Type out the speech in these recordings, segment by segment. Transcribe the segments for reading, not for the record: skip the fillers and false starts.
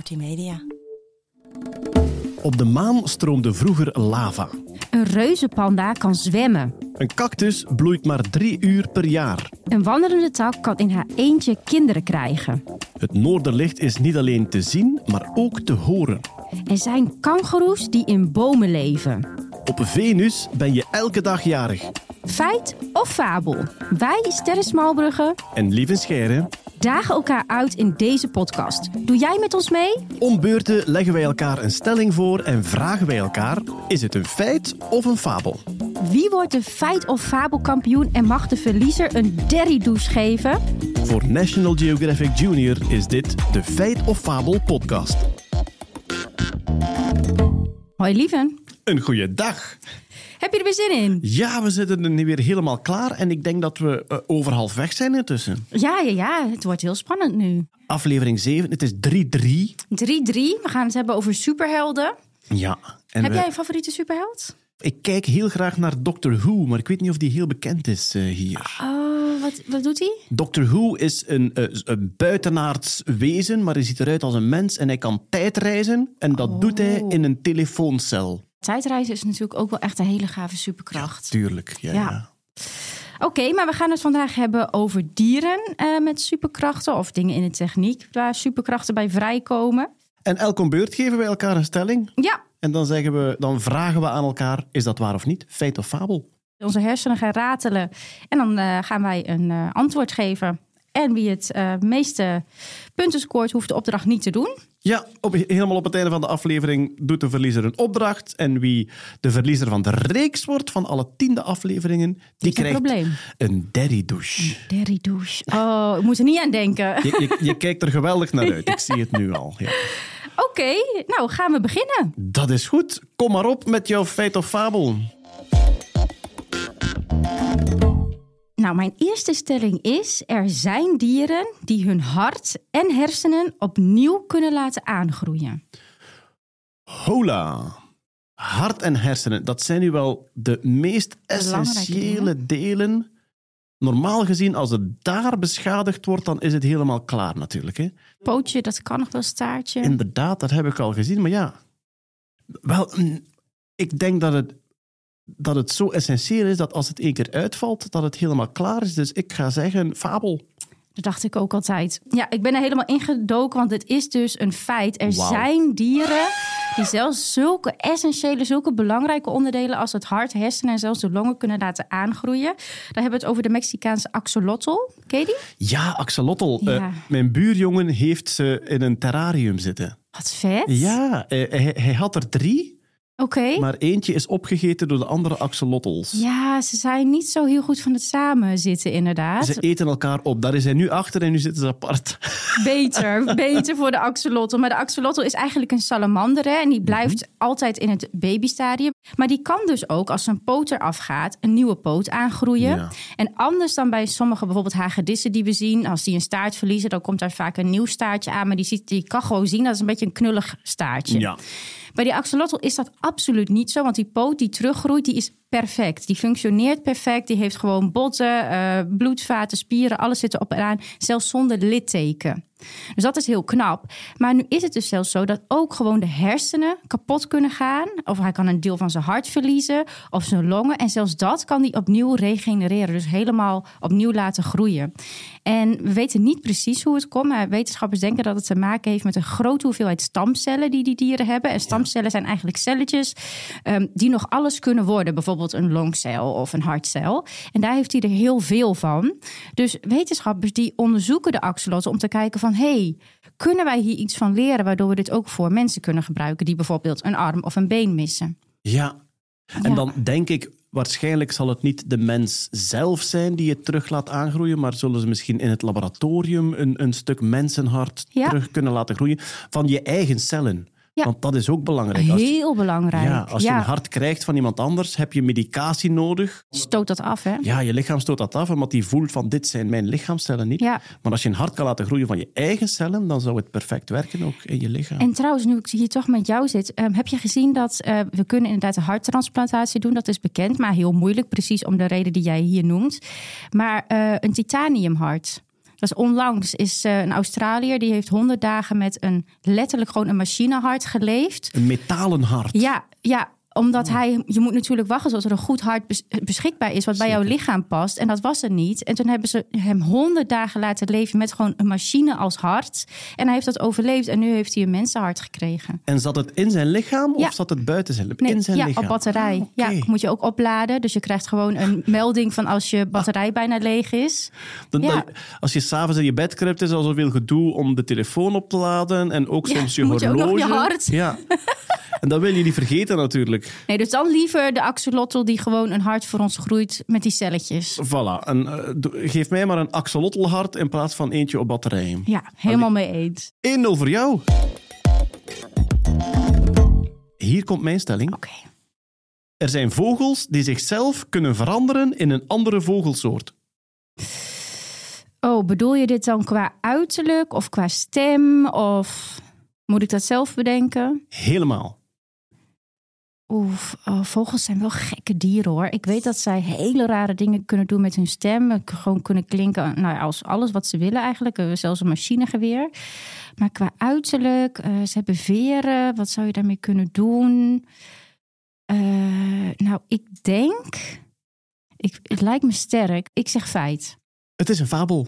Kortie Media. Op de maan stroomde vroeger lava. Een reuzenpanda kan zwemmen. Een cactus bloeit maar 3 uur per jaar. Een wandelende tak kan in haar eentje kinderen krijgen. Het noorderlicht is niet alleen te zien, maar ook te horen. Er zijn kangoeroes die in bomen leven. Op Venus ben je elke dag jarig. Feit of fabel? Wij, Sterren Smalbrugge, En lieve Scheire, dagen elkaar uit in deze podcast. Doe jij met ons mee? om beurten leggen wij elkaar een stelling voor en vragen wij elkaar: is het een feit of een fabel? Wie wordt de feit of fabelkampioen en mag de verliezer een derriedouche geven? Voor National Geographic Junior is dit de Feit of Fabel podcast. Hoi lieven, Een goeie dag. heb je er weer zin in? Ja, we zitten er nu weer helemaal klaar en ik denk dat we over halfweg zijn intussen. Ja, het wordt heel spannend nu. 3-3. Aflevering 7, het is 3-3. We gaan het hebben over superhelden. Ja. En Heb jij een favoriete superheld? Ik kijk heel graag naar Doctor Who, maar ik weet niet of die heel bekend is hier. Oh, wat doet hij? Doctor Who is een buitenaards wezen, maar hij ziet eruit als een mens en hij kan tijdreizen. En dat doet hij in een telefooncel. Tijdreizen is natuurlijk ook wel echt een hele gave superkracht. Tuurlijk, ja. Ja. Oké, maar we gaan het vandaag hebben over dieren met superkrachten of dingen in de techniek waar superkrachten bij vrijkomen. En elk om beurt geven wij elkaar een stelling. Ja, En dan vragen we aan elkaar, is dat waar of niet? Feit of fabel? onze hersenen gaan ratelen en dan gaan wij een antwoord geven. En wie het meeste punten scoort, hoeft de opdracht niet te doen. Ja, helemaal op het einde van de aflevering doet de verliezer een opdracht. En wie de verliezer van de reeks wordt van alle 10e afleveringen, die krijgt een derriedouche. Derriedouche. Oh, ik moet er niet aan denken. Je kijkt er geweldig naar uit, ik zie het nu al. Ja. Oké, nou gaan we beginnen. Dat is goed. Kom maar op met jouw feit of fabel. Nou, mijn eerste stelling is: er zijn dieren die hun hart en hersenen opnieuw kunnen laten aangroeien. Hola. Hart en hersenen, dat zijn nu wel de meest essentiële delen. Normaal gezien, als het daar beschadigd wordt, dan is het helemaal klaar natuurlijk. Hè? Pootje, dat kan nog wel, staartje. Inderdaad, dat heb ik al gezien. Maar ja, wel, ik denk dat het zo essentieel is dat als het 1 keer uitvalt, dat het helemaal klaar is. Dus ik ga zeggen, fabel. Dat dacht ik ook altijd. Ja, ik ben er helemaal ingedoken, want het is dus een feit. Er zijn dieren die zelfs zulke essentiële, zulke belangrijke onderdelen als het hart, hersenen en zelfs de longen kunnen laten aangroeien. Daar hebben we het over de Mexicaanse axolotl. Ken je die? Ja, axolotl. Ja. Mijn buurjongen heeft ze in een terrarium zitten. Wat vet. Ja, hij had er 3. Oké. Maar eentje is opgegeten door de andere axolotls. Ja, ze zijn niet zo heel goed van het samenzitten, inderdaad. Ze eten elkaar op. Daar is hij nu achter en nu zitten ze apart. Beter voor de axolotl. Maar de axolotl is eigenlijk een salamander, hè? En die blijft altijd in het babystadium. Maar die kan dus ook, als een poot eraf gaat, een nieuwe poot aangroeien. Ja. En anders dan bij sommige bijvoorbeeld hagedissen die we zien, als die een staart verliezen, dan komt daar vaak een nieuw staartje aan. Maar die kan gewoon zien, dat is een beetje een knullig staartje. Ja. Bij die axolotl is dat absoluut niet zo, want die poot die teruggroeit, die is perfect. Die functioneert perfect, die heeft gewoon botten, bloedvaten, spieren, alles zit erop en aan, zelfs zonder litteken. Dus dat is heel knap. Maar nu is het dus zelfs zo dat ook gewoon de hersenen kapot kunnen gaan. Of hij kan een deel van zijn hart verliezen of zijn longen. En zelfs dat kan hij opnieuw regenereren. Dus helemaal opnieuw laten groeien. En we weten niet precies hoe het komt. Maar wetenschappers denken dat het te maken heeft met een grote hoeveelheid stamcellen die dieren hebben. En stamcellen zijn eigenlijk celletjes die nog alles kunnen worden. Bijvoorbeeld een longcel of een hartcel. En daar heeft hij er heel veel van. Dus wetenschappers die onderzoeken de axolotl om te kijken van, hey, kunnen wij hier iets van leren waardoor we dit ook voor mensen kunnen gebruiken die bijvoorbeeld een arm of een been missen? Ja. En dan denk ik, waarschijnlijk zal het niet de mens zelf zijn die het terug laat aangroeien, maar zullen ze misschien in het laboratorium een stuk mensenhart terug kunnen laten groeien van je eigen cellen. Ja. Want dat is ook belangrijk. Heel belangrijk. Ja, als je een hart krijgt van iemand anders, heb je medicatie nodig. Stoot dat af, hè? Ja, je lichaam stoot dat af, omdat die voelt van dit zijn mijn lichaamscellen niet. Ja. Maar als je een hart kan laten groeien van je eigen cellen, dan zou het perfect werken ook in je lichaam. En trouwens, nu ik hier toch met jou zit, heb je gezien dat we kunnen inderdaad een harttransplantatie doen. Dat is bekend, maar heel moeilijk, precies om de reden die jij hier noemt. Maar een titaniumhart. was onlangs, is een Australiër... die heeft 100 dagen met letterlijk gewoon een machinehart geleefd. Een metalen hart. Ja, omdat je moet natuurlijk wachten tot er een goed hart beschikbaar is... wat bij jouw lichaam past. En dat was er niet. En toen hebben ze hem 100 dagen laten leven met gewoon een machine als hart. En hij heeft dat overleefd en nu heeft hij een mensenhart gekregen. En zat het in zijn lichaam of zat het buiten zijn lichaam? Nee, in zijn lichaam? Op batterij. Okay. Ja, moet je ook opladen. Dus je krijgt gewoon een melding van als je batterij bijna leeg is. Als je s'avonds in je bed kruipt, is er al zoveel gedoe om de telefoon op te laden. En ook soms je horloge. Moet je ook nog je hart. Ja. En dat wil je niet vergeten natuurlijk. Nee, dus dan liever de axolotl die gewoon een hart voor ons groeit met die celletjes. Voilà. Geef mij maar een axolotlhart in plaats van eentje op batterijen. Ja, helemaal mee eens. 1-0 voor jou. Hier komt mijn stelling. Oké. Er zijn vogels die zichzelf kunnen veranderen in een andere vogelsoort. Oh, bedoel je dit dan qua uiterlijk of qua stem? Of moet ik dat zelf bedenken? Helemaal. Vogels zijn wel gekke dieren hoor. Ik weet dat zij hele rare dingen kunnen doen met hun stem. Gewoon kunnen klinken als alles wat ze willen eigenlijk. Zelfs een machinegeweer. Maar qua uiterlijk, ze hebben veren. Wat zou je daarmee kunnen doen? Ik denk... Het lijkt me sterk. Ik zeg feit. Het is een fabel.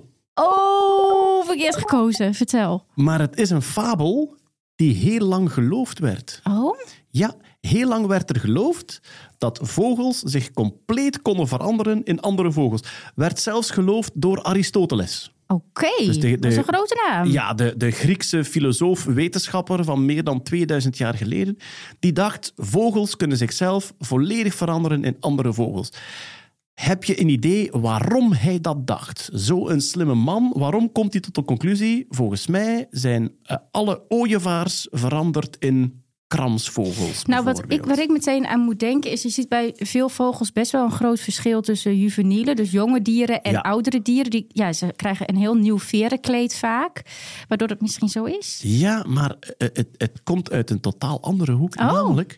Oh, verkeerd gekozen. Vertel. Maar het is een fabel die heel lang geloofd werd. Oh? Ja, heel lang werd er geloofd dat vogels zich compleet konden veranderen in andere vogels. Werd zelfs geloofd door Aristoteles. Oké, Dus dat is een grote naam. Ja, de Griekse filosoof-wetenschapper van meer dan 2000 jaar geleden. Die dacht, vogels kunnen zichzelf volledig veranderen in andere vogels. Heb je een idee waarom hij dat dacht? Zo'n slimme man, waarom komt hij tot de conclusie? Volgens mij zijn alle ooievaars veranderd in kramsvogels. Waar ik meteen aan moet denken is... je ziet bij veel vogels best wel een groot verschil tussen juvenielen... dus jonge dieren en oudere dieren. Ze krijgen een heel nieuw verenkleed vaak. Waardoor het misschien zo is. Ja, maar het komt uit een totaal andere hoek. Namelijk...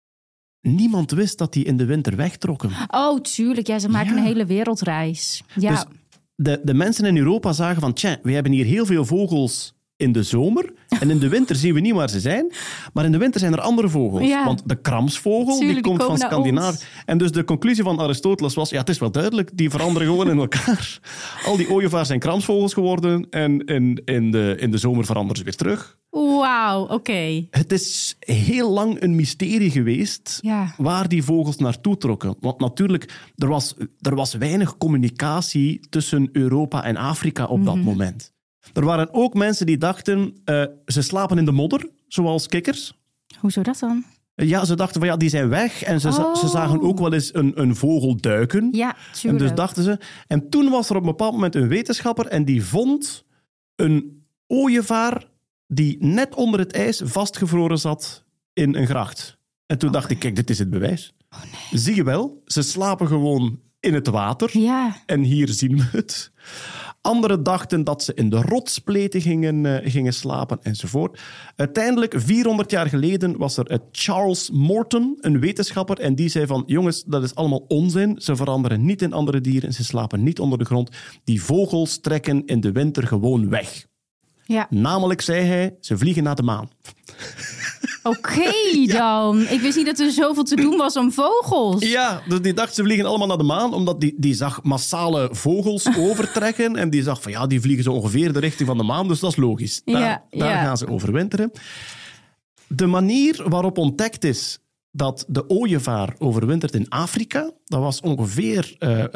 niemand wist dat die in de winter wegtrokken. Oh, tuurlijk. Ja, ze maken een hele wereldreis. Ja. Dus de mensen in Europa zagen van... we hebben hier heel veel vogels in de zomer. En in de winter zien we niet waar ze zijn. Maar in de winter zijn er andere vogels. Ja. Want de kramsvogel, die komt van Scandinavië. En dus de conclusie van Aristoteles was... het is wel duidelijk, die veranderen gewoon in elkaar. Al die ooievaars zijn kramsvogels geworden. En in de zomer veranderen ze weer terug. Wauw, oké. Het is heel lang een mysterie geweest waar die vogels naartoe trokken. Want natuurlijk, er was weinig communicatie tussen Europa en Afrika op dat moment. Er waren ook mensen die dachten, ze slapen in de modder, zoals kikkers. Hoezo dat dan? Ja, ze dachten van die zijn weg. En ze zagen ook wel eens een vogel duiken. Ja, tuurlijk. En dus dachten ze... En toen was er op een bepaald moment een wetenschapper en die vond een ooievaar die net onder het ijs vastgevroren zat in een gracht. En toen dacht ik, kijk, dit is het bewijs. Oh, nee. Zie je wel, ze slapen gewoon in het water. Ja. En hier zien we het. Anderen dachten dat ze in de rotspleten gingen slapen enzovoort. Uiteindelijk, 400 jaar geleden, was er Charles Morton, een wetenschapper, en die zei van, jongens, dat is allemaal onzin. Ze veranderen niet in andere dieren, ze slapen niet onder de grond. Die vogels trekken in de winter gewoon weg. Ja. Namelijk, zei hij, ze vliegen naar de maan. Oké, dan. Ik wist niet dat er zoveel te doen was om vogels. Ja, dus die dacht ze vliegen allemaal naar de maan, omdat die zag massale vogels overtrekken. En die zag van die vliegen zo ongeveer de richting van de maan, dus dat is logisch. Daar gaan ze overwinteren. De manier waarop ontdekt is dat de ooievaar overwintert in Afrika, dat was ongeveer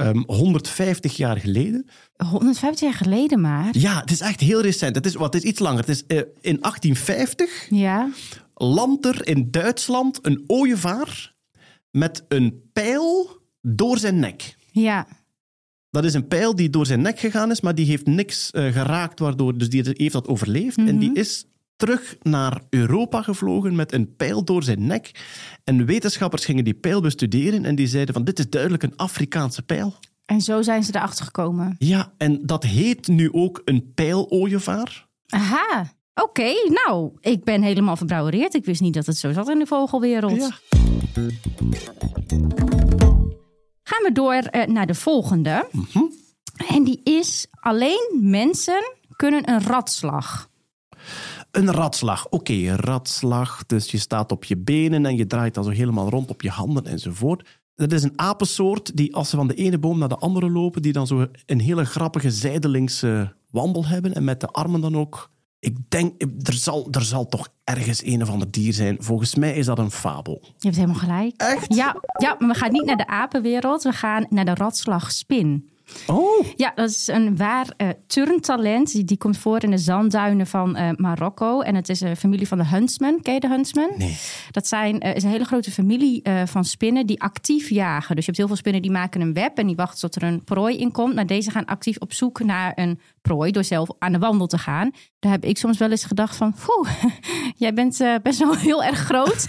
150 jaar geleden. 150 jaar geleden maar? Ja, het is echt heel recent. Het is iets langer. Het is in 1850... Ja. Landt er in Duitsland een ooievaar met een pijl door zijn nek. Ja. Dat is een pijl die door zijn nek gegaan is, maar die heeft niks geraakt, waardoor dus die heeft dat overleefd. En die is terug naar Europa gevlogen met een pijl door zijn nek. En wetenschappers gingen die pijl bestuderen en die zeiden van, dit is duidelijk een Afrikaanse pijl. En zo zijn ze erachter gekomen. Ja, en dat heet nu ook een pijlooievaar. Aha. Oké, nou, ik ben helemaal verbrouwereerd. Ik wist niet dat het zo zat in de vogelwereld. Ja. Gaan we door naar de volgende. En die is alleen mensen kunnen een ratslag. Een ratslag. Oké, ratslag. Dus je staat op je benen en je draait dan zo helemaal rond op je handen enzovoort. Dat is een apensoort die als ze van de ene boom naar de andere lopen, die dan zo een hele grappige zijdelingse wandel hebben en met de armen dan ook. Ik denk, er zal toch ergens een of ander dier zijn. Volgens mij is dat een fabel. Je hebt helemaal gelijk. Echt? Ja, maar we gaan niet naar de apenwereld. We gaan naar de ratslagspin. Oh. Ja, dat is een waar turntalent. Die komt voor in de zandduinen van Marokko. En het is een familie van de huntsman. Ken je de huntsman? Nee. Dat is een hele grote familie van spinnen die actief jagen. Dus je hebt heel veel spinnen die maken een web en die wachten tot er een prooi in komt. Maar deze gaan actief op zoek naar een prooi door zelf aan de wandel te gaan. Daar heb ik soms wel eens gedacht van, jij bent best wel heel erg groot.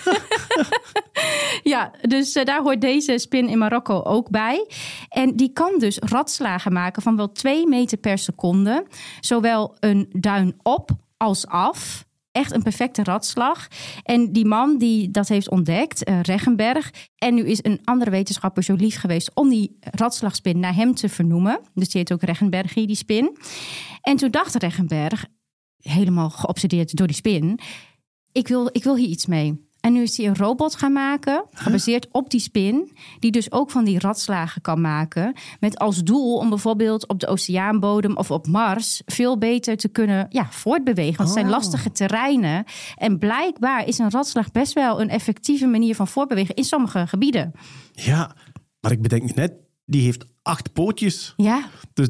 Ja, dus daar hoort deze spin in Marokko ook bij. En die kan dus ratslagen maken van wel 2 meter per seconde. Zowel een duin op als af. Echt een perfecte ratslag. En die man die dat heeft ontdekt, Regenberg. En nu is een andere wetenschapper zo lief geweest om die ratslagspin naar hem te vernoemen. Dus die heet ook Regenbergie, die spin. En toen dacht Regenberg, helemaal geobsedeerd door die spin, ik wil hier iets mee. En nu is hij een robot gaan maken, gebaseerd op die spin, die dus ook van die ratslagen kan maken. Met als doel om bijvoorbeeld op de oceaanbodem of op Mars veel beter te kunnen voortbewegen. Want het zijn lastige terreinen. En blijkbaar is een ratslag best wel een effectieve manier van voortbewegen in sommige gebieden. Ja, maar ik bedenk net, die heeft 8 pootjes. Ja. Dus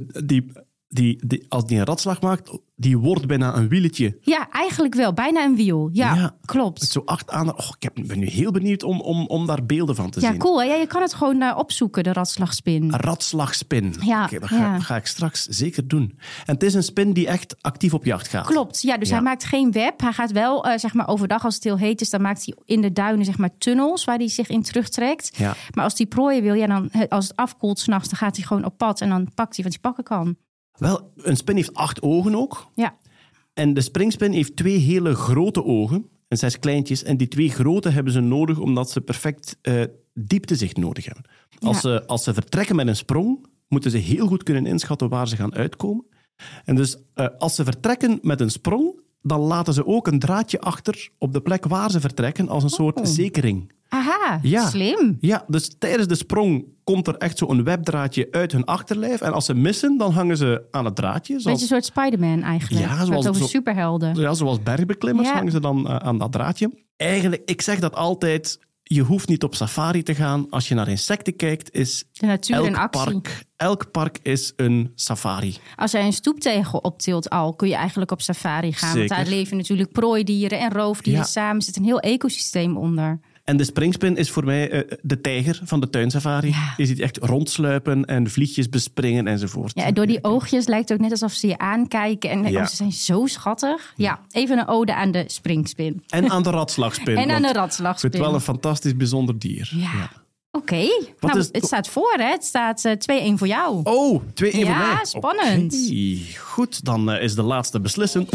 als die een ratslag maakt, die wordt bijna een wieletje. Ja, eigenlijk wel. Bijna een wiel. Ja, klopt. Met zo 8 aan. Ik ben nu heel benieuwd om daar beelden van te zien. Ja, cool. Hè? Ja, je kan het gewoon opzoeken, de ratslagspin. Een ratslagspin. Ja, dat ga ik straks zeker doen. En het is een spin die echt actief op jacht gaat. Klopt. Ja, dus hij maakt geen web. Hij gaat wel, overdag als het heel heet is, dan maakt hij in de duinen tunnels waar hij zich in terugtrekt. Ja. Maar als hij prooien wil, dan als het afkoelt 's nachts, dan gaat hij gewoon op pad en dan pakt hij wat hij pakken kan. Wel, een spin heeft 8 ogen ook. Ja. En de springspin heeft 2 hele grote ogen en 6 kleintjes. En die 2 grote hebben ze nodig omdat ze perfect dieptezicht nodig hebben. Als ze vertrekken met een sprong, moeten ze heel goed kunnen inschatten waar ze gaan uitkomen. En dus als ze vertrekken met een sprong, dan laten ze ook een draadje achter op de plek waar ze vertrekken als een soort zekering. Aha, ja. Slim. Ja, dus tijdens de sprong komt er echt zo'n webdraadje uit hun achterlijf. En als ze missen, dan hangen ze aan het draadje. Beetje een soort Spider-Man eigenlijk. Ja, zoals superhelden. Ja, zoals bergbeklimmers hangen ze dan aan dat draadje. Eigenlijk, ik zeg dat altijd, je hoeft niet op safari te gaan. Als je naar insecten kijkt, is de natuur in actie. Elk park is een safari. Als jij een stoeptegel optilt al, kun je eigenlijk op safari gaan. Zeker. Want daar leven natuurlijk prooidieren en roofdieren samen. Er zit een heel ecosysteem onder. En de springspin is voor mij de tijger van de tuinsafari. Ja. Je ziet echt rondsluipen en vliegjes bespringen enzovoort. Ja, door die oogjes lijkt het ook net alsof ze je aankijken. En ze zijn zo schattig. Ja, even een ode aan de springspin. En aan de ratslagspin. En aan de ratslagspin. Ik vind het wel een fantastisch bijzonder dier. Ja. Oké, het staat voor, hè? Het staat 2-1 voor jou. Oh, 2-1 voor mij. Ja, spannend. Okay. Goed, dan is de laatste beslissend.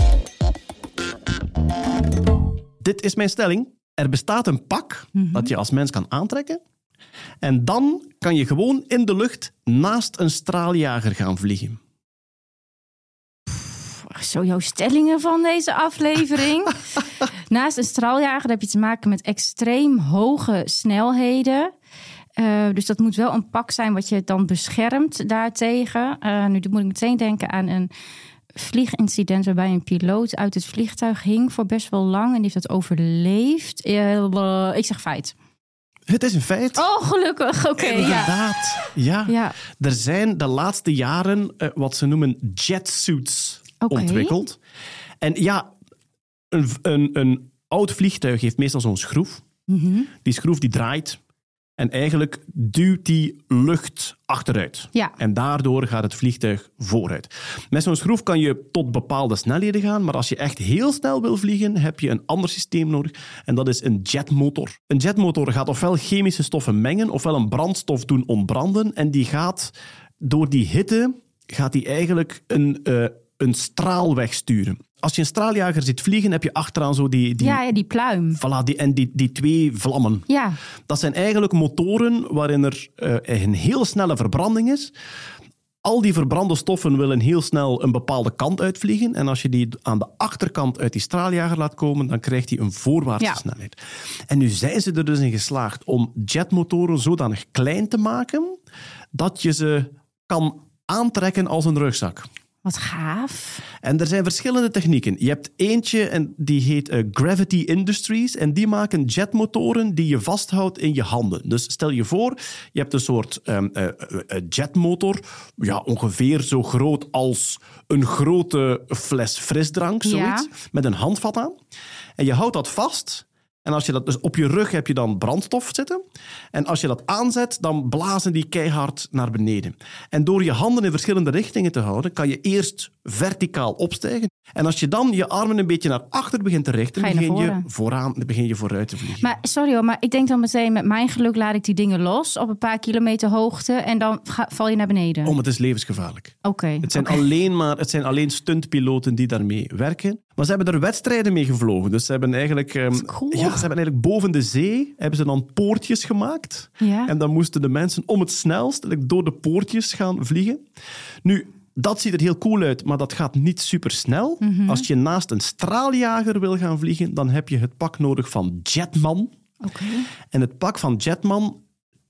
Dit is mijn stelling. Er bestaat een pak dat je als mens kan aantrekken. En dan kan je gewoon in de lucht naast een straaljager gaan vliegen. Zo jouw stellingen van deze aflevering. Naast een straaljager heb je te maken met extreem hoge snelheden. Dus dat moet wel een pak zijn wat je dan beschermt daartegen. Nu moet ik meteen denken aan een vliegincident waarbij een piloot uit het vliegtuig hing voor best wel lang en die heeft dat overleefd. Ik zeg feit. Het is een feit. Oh, gelukkig. Oké. Inderdaad. Ja. Er zijn de laatste jaren wat ze noemen jetsuits ontwikkeld. En ja, een oud vliegtuig heeft meestal zo'n schroef. Mm-hmm. Die schroef die draait. En eigenlijk duwt die lucht achteruit. Ja. En daardoor gaat het vliegtuig vooruit. Met zo'n schroef kan je tot bepaalde snelheden gaan. Maar als je echt heel snel wil vliegen, heb je een ander systeem nodig. En dat is een jetmotor. Een jetmotor gaat ofwel chemische stoffen mengen, ofwel een brandstof doen ontbranden. En die gaat door die hitte, gaat die eigenlijk een straal wegsturen. Als je een straaljager ziet vliegen, heb je achteraan zo die pluim. Voilà, die 2 vlammen. Dat zijn eigenlijk motoren waarin er een heel snelle verbranding is. al die verbrande stoffen willen heel snel een bepaalde kant uitvliegen. En als je die aan de achterkant uit die straaljager laat komen, dan krijgt hij een voorwaartse snelheid. En nu zijn ze er dus in geslaagd om jetmotoren zodanig klein te maken dat je ze kan aantrekken als een rugzak. Wat gaaf. En er zijn verschillende technieken. Je hebt eentje en die heet Gravity Industries. En die maken jetmotoren die je vasthoudt in je handen. Dus stel je voor, je hebt een soort jetmotor. Ja, ongeveer zo groot als een grote fles frisdrank. Zoiets. Met een handvat aan. En je houdt dat vast. En als je dat dus op je rug heb je dan brandstof zitten. En als je dat aanzet, dan blazen die keihard naar beneden. En door je handen in verschillende richtingen te houden, kan je eerst verticaal opstijgen. En als je dan je armen een beetje naar achter begint te richten, begin je vooruit te vliegen. Maar sorry hoor, maar ik denk dan meteen met mijn geluk laat ik die dingen los op een paar kilometer hoogte en dan val je naar beneden. Het is levensgevaarlijk. Oké. Het zijn alleen stuntpiloten die daarmee werken. Maar ze hebben er wedstrijden mee gevlogen. Dus ze hebben eigenlijk, ze hebben eigenlijk boven de zee hebben ze dan poortjes gemaakt. Ja. En dan moesten de mensen om het snelst door de poortjes gaan vliegen. Nu, dat ziet er heel cool uit, maar dat gaat niet supersnel. Mm-hmm. Als je naast een straaljager wil gaan vliegen, dan heb je het pak nodig van Jetman. Okay. En het pak van Jetman,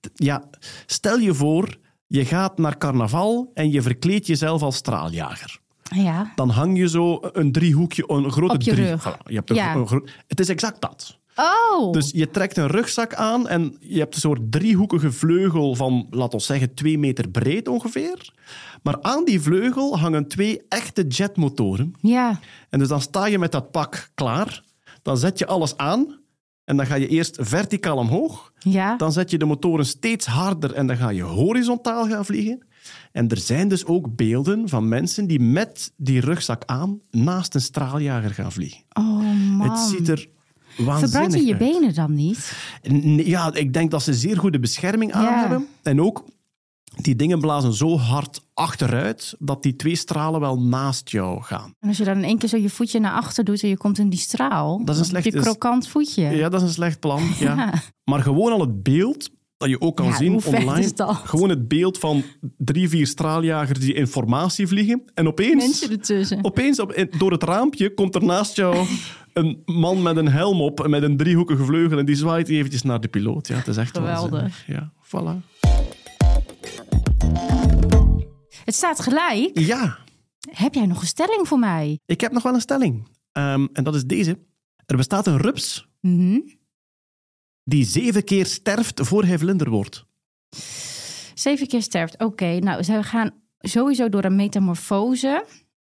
stel je voor, je gaat naar carnaval en je verkleedt jezelf als straaljager. Ja. Dan hang je zo een driehoekje, een grote op je rug. Voilà, je hebt het is exact dat. Oh. Dus je trekt een rugzak aan en je hebt een soort driehoekige vleugel van, laten we zeggen, 2 meter breed ongeveer. Maar aan die vleugel hangen 2 echte jetmotoren. Ja. En dus dan sta je met dat pak klaar. Dan zet je alles aan en dan ga je eerst verticaal omhoog. Ja. Dan zet je de motoren steeds harder en dan ga je horizontaal gaan vliegen. En er zijn dus ook beelden van mensen die met die rugzak aan naast een straaljager gaan vliegen. Oh man. Het ziet er waanzinnig Verbrand je uit. benen dan niet? Ja, ik denk dat ze zeer goede bescherming aan hebben. En ook, die dingen blazen zo hard achteruit dat die 2 stralen wel naast jou gaan. En als je dan in één keer zo je voetje naar achter doet en je komt in die straal, dat is een slecht, heb je krokant voetje. Ja, dat is een slecht plan. Ja. Maar gewoon al het beeld dat je ook kan zien online. Gewoon het beeld van 3-4 straaljagers die informatie vliegen. En opeens, mensen ertussen. Door het raampje komt er naast jou een man met een helm op en met een driehoekige vleugel en die zwaait eventjes naar de piloot. Ja, het is echt geweldig. Ja, voilà. Het staat gelijk. Ja. Heb jij nog een stelling voor mij? Ik heb nog wel een stelling. En dat is deze. Er bestaat een rups die 7 keer sterft voor hij vlinder wordt. 7 keer sterft, oké. Nou, ze gaan sowieso door een metamorfose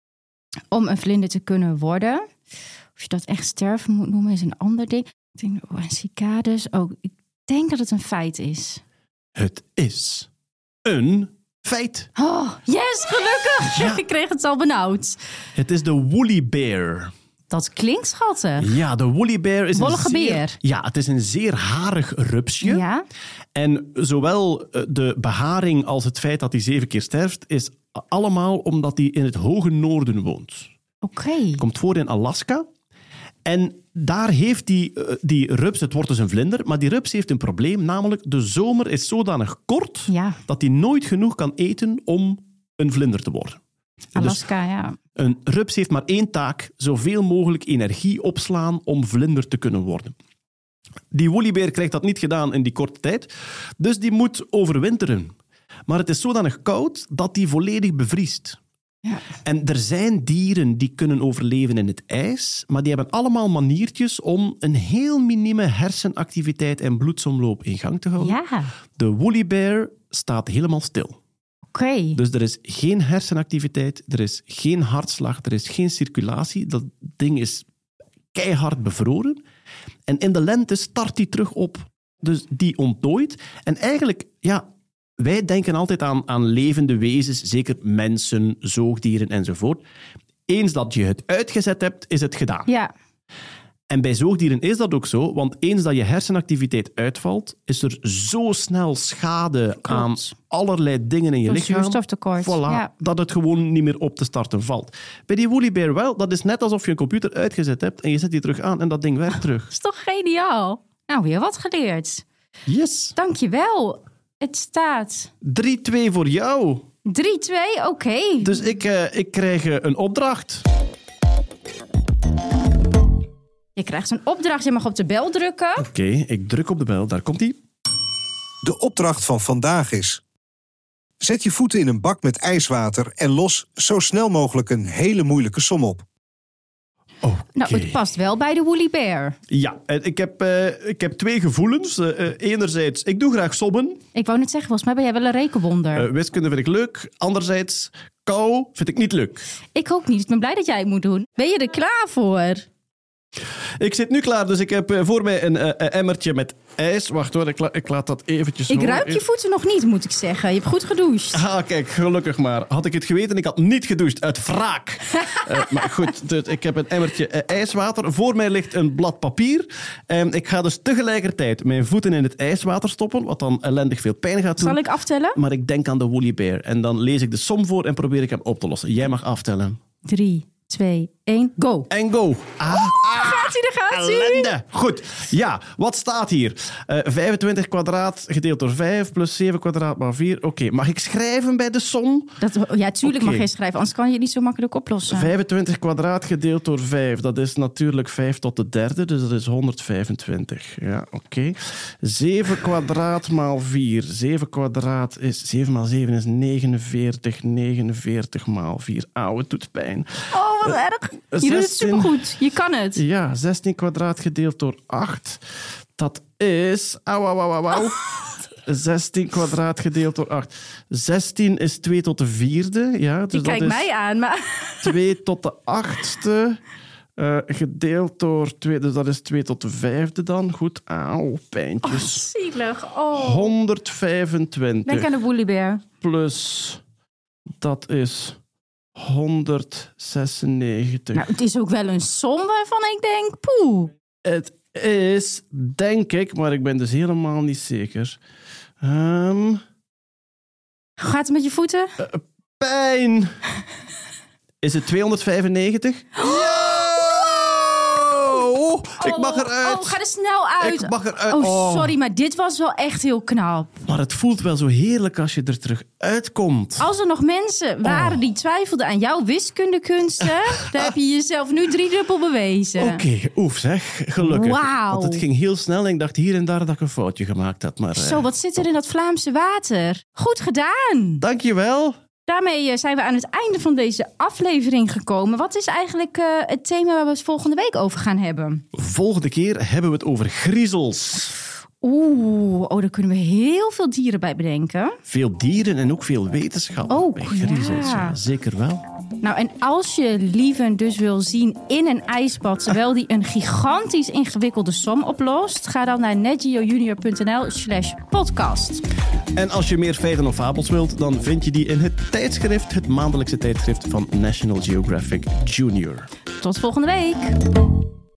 om een vlinder te kunnen worden. Of je dat echt sterven moet noemen is een ander ding. Ik denk, cicades. Ik denk dat het een feit is. Het is een feit. Oh, yes, gelukkig! Ja. Ik kreeg het al benauwd. Het is de woolly bear. Dat klinkt schattig. Ja, de woolly bear is wollige beer. Ja, het is een zeer harig rupsje. Ja. En zowel de beharing als het feit dat hij 7 keer sterft, is allemaal omdat hij in het hoge noorden woont. Oké. Komt voor in Alaska. En daar heeft die rups, het wordt dus een vlinder, maar die rups heeft een probleem, namelijk de zomer is zodanig kort dat hij nooit genoeg kan eten om een vlinder te worden. Alaska, dus ja. Een rups heeft maar 1 taak, zoveel mogelijk energie opslaan om vlinder te kunnen worden. Die woollybeer krijgt dat niet gedaan in die korte tijd, dus die moet overwinteren. Maar het is zodanig koud dat die volledig bevriest. Ja. En er zijn dieren die kunnen overleven in het ijs, maar die hebben allemaal maniertjes om een heel minieme hersenactiviteit en bloedsomloop in gang te houden. Ja. De woollybear staat helemaal stil. Oké. Dus er is geen hersenactiviteit, er is geen hartslag, er is geen circulatie. Dat ding is keihard bevroren. En in de lente start die terug op. Dus die ontdooit. En eigenlijk, wij denken altijd aan levende wezens, zeker mensen, zoogdieren enzovoort. Eens dat je het uitgezet hebt, is het gedaan. Ja. En bij zoogdieren is dat ook zo, want eens dat je hersenactiviteit uitvalt, is er zo snel schade aan allerlei dingen in je lichaam. Zuurstoftekort. Voilà, dat het gewoon niet meer op te starten valt. Bij die woollybear wel, dat is net alsof je een computer uitgezet hebt en je zet die terug aan en dat ding werkt terug. Dat is toch geniaal? Nou, weer wat geleerd. Yes. Dankjewel. Het staat 3-2 voor jou. 3-2, oké. Dus ik krijg een opdracht. Je krijgt een opdracht, je mag op de bel drukken. Oké, ik druk op de bel, daar komt-ie. De opdracht van vandaag is: zet je voeten in een bak met ijswater en los zo snel mogelijk een hele moeilijke som op. Okay. Nou, het past wel bij de Woolly Bear. Ja, ik heb 2 gevoelens. Enerzijds, ik doe graag sommen. Ik wou net zeggen, volgens mij ben jij wel een rekenwonder. Wiskunde vind ik leuk. Anderzijds, kou vind ik niet leuk. Ik ook niet. Ik ben blij dat jij het moet doen. Ben je er klaar voor? Ik zit nu klaar, dus ik heb voor mij een emmertje met ijs. Wacht hoor, ik laat dat eventjes... Ik ruik je voeten nog niet, moet ik zeggen. Je hebt goed gedoucht. Ah, kijk, gelukkig maar. Had ik het geweten, ik had niet gedoucht. Uit wraak. Maar goed, dus ik heb een emmertje ijswater. Voor mij ligt een blad papier. Ik ga dus tegelijkertijd mijn voeten in het ijswater stoppen, wat dan ellendig veel pijn gaat doen. Zal ik aftellen? Maar ik denk aan de Woolly Bear. En dan lees ik de som voor en probeer ik hem op te lossen. Jij mag aftellen. 3, 2, 1, go. En go. Daar gaat hij. Ellende. Goed. Ja, wat staat hier? 25 kwadraat gedeeld door 5 plus 7 kwadraat maal 4. Oké, mag ik schrijven bij de som? Ja, tuurlijk mag je schrijven. Anders kan je het niet zo makkelijk oplossen. 25 kwadraat gedeeld door 5. Dat is natuurlijk 5 tot de derde. Dus dat is 125. Ja, oké. 7 kwadraat maal 4. 7 kwadraat is... 7 maal 7 is 49. 49 maal 4. Auw, het doet pijn. Oh, wat erg. Je doet het supergoed. Je kan het. Ja, 16 kwadraat gedeeld door 8. Dat is... Auw. 16 kwadraat gedeeld door 8. 16 is 2 tot de vierde. Ja, dus je kijkt mij aan, maar... 2 tot de achtste gedeeld door 2. Dus dat is 2 tot de vijfde dan. Goed. Auw, pijntjes. Oh, zielig. Oh. 125. Denk aan de Woolly Bear. Plus... Dat is... 196. Nou, het is ook wel een som waarvan ik denk, poeh. Het is, denk ik, maar ik ben dus helemaal niet zeker. Gaat het met je voeten? Pijn. Is het 295? Ik mag eruit. Oh, ga er snel uit. Ik mag eruit. Oh, sorry, maar dit was wel echt heel knap. Maar het voelt wel zo heerlijk als je er terug uitkomt. Als er nog mensen waren die twijfelden aan jouw wiskundekunsten, dan heb je jezelf nu 3-dubbel bewezen. Oké, oef zeg, gelukkig. Wauw. Want het ging heel snel en ik dacht hier en daar dat ik een foutje gemaakt had. Maar, Zo, wat zit er in dat Vlaamse water? Goed gedaan. Dankjewel. Daarmee zijn we aan het einde van deze aflevering gekomen. Wat is eigenlijk het thema waar we het volgende week over gaan hebben? Volgende keer hebben we het over griezels. Daar kunnen we heel veel dieren bij bedenken. Veel dieren en ook veel wetenschap bij griezels. Ja, zeker wel. Nou, en als je Lieven dus wil zien in een ijsbad, terwijl die een gigantisch ingewikkelde som oplost, ga dan naar netgeojunior.nl/podcast. En als je meer feiten of fabels wilt, dan vind je die in het maandelijkse tijdschrift van National Geographic Junior. Tot volgende week.